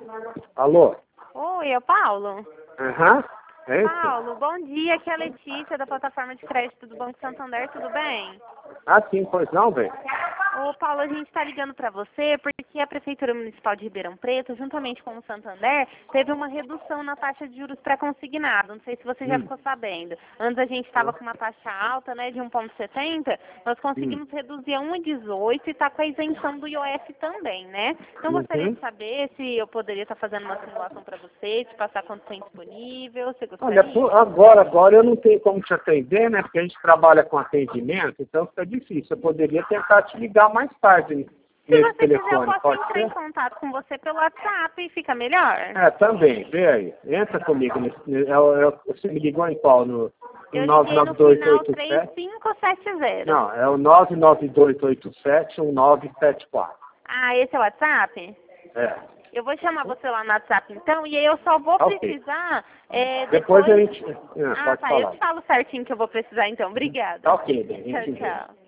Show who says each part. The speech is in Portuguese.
Speaker 1: Alô?
Speaker 2: Oi, é o Paulo?
Speaker 1: Aham, é isso?
Speaker 2: Paulo, bom dia, aqui é a Letícia da plataforma de crédito do Banco Santander, tudo bem?
Speaker 1: Ah, sim, pois não, bem?
Speaker 2: Ô Paulo, a gente está ligando para você porque a Prefeitura Municipal de Ribeirão Preto, juntamente com o Santander, teve uma redução na taxa de juros pré-consignado. Não sei se você já ficou sabendo. Antes a gente estava com uma taxa alta, né, de 1,70, nós conseguimos reduzir a 1,18 e está com a isenção do IOF também, né? Então gostaria de saber se eu poderia estar fazendo uma simulação para você, te passar quanto tem disponível, você gostaria?
Speaker 1: Olha, agora eu não tenho como te atender, né? Porque a gente trabalha com atendimento, então fica difícil. Eu poderia tentar te ligar mais tarde
Speaker 2: Se
Speaker 1: nesse
Speaker 2: você quiser, eu
Speaker 1: telefone,
Speaker 2: posso
Speaker 1: pode
Speaker 2: entrar
Speaker 1: ser?
Speaker 2: em contato com você pelo WhatsApp e fica melhor.
Speaker 1: É, também, vê aí. Entra comigo. Você me ligou em qual? No
Speaker 2: Eu liguei no final
Speaker 1: 99287?
Speaker 2: 3570.
Speaker 1: Não, é o 992871974.
Speaker 2: Ah, esse é o WhatsApp?
Speaker 1: É.
Speaker 2: Eu vou chamar você lá no WhatsApp então, e aí eu só vou
Speaker 1: Ok.
Speaker 2: precisar
Speaker 1: Depois
Speaker 2: depois...
Speaker 1: a gente...
Speaker 2: Ah,
Speaker 1: pode
Speaker 2: tá,
Speaker 1: falar.
Speaker 2: eu te falo certinho que eu vou precisar então. Obrigada.
Speaker 1: Tá ok, bem. A
Speaker 2: Tchau,
Speaker 1: gente vê.
Speaker 2: tchau.